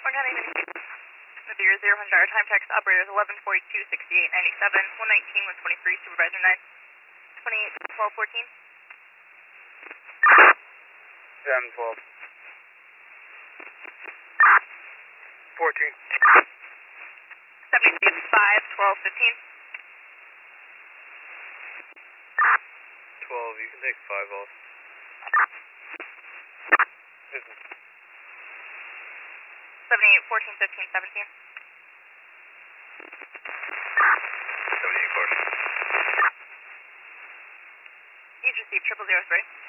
With your 0 our time text operators 1142 68 97 119 123 supervisor 9 28 12 14 7 12 14 76 5 12 15 12, you can take 5 off. 78 14 15 17 78 14. Each received 0003.